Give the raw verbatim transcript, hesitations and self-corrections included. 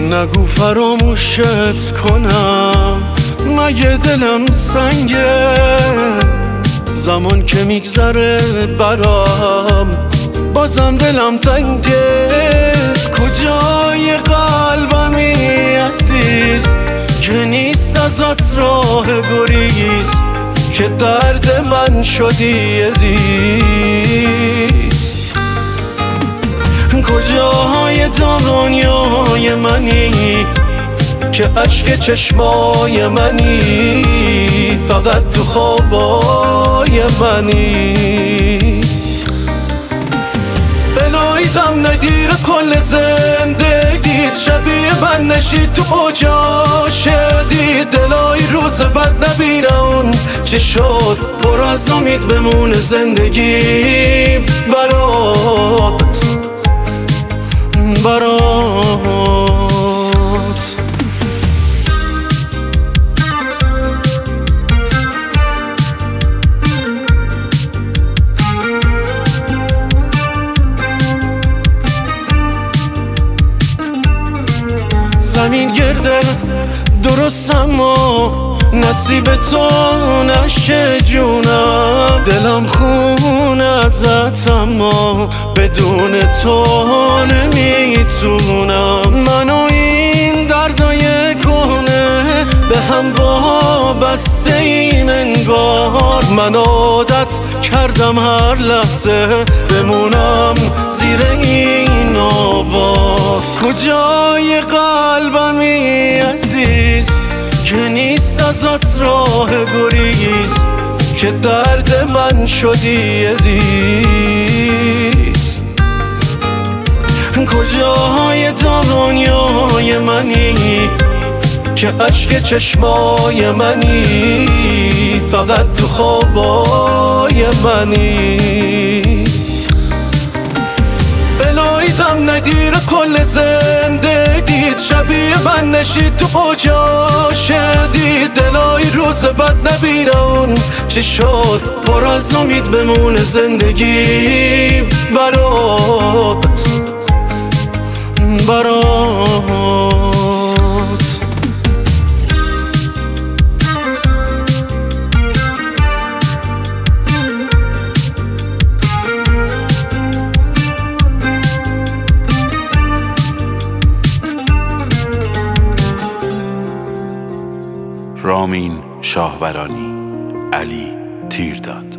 نگو فراموشت کنم، مگه دلم سنگه. زمان که میگذره برام بازم دلم تنگه. کجای قلبمی عزیز که نیست ازت راه گریز، که درد من شدی یه ریز. کجای دنیای منی که اشک چشمای منی، فقط تو خوابای منی. الهی غم نگیر کل زندگیت، شبیه من نشید تو اوجا شدید. الهی روز بد نبینه اون چه شد، پر از امید بمونه زندگی برات برات. زمین گرده درست اما نصیب تو نشه جونم. دلم خون ازت اما بدون تو نمیتونم. من و این دردای کنه به هم وابسته ایم انگار. من عادت کردم هر لحظه بمونم زیر این آواز. کجای قلبمی عزیز که نیست ازت راه گریز، که درد من شدی یه ریز. کجای دنیای منی که اشک چشمای منی، فقط تو خوابای منی. الهی غم نگیر کل زندگیت، شبیه من نشید تو اوجا شدید. الهی روز بد نبینه اون چه شد، پر از امید بمونه زندگی برات برات. رامین شاهورانی، علی تیرداد.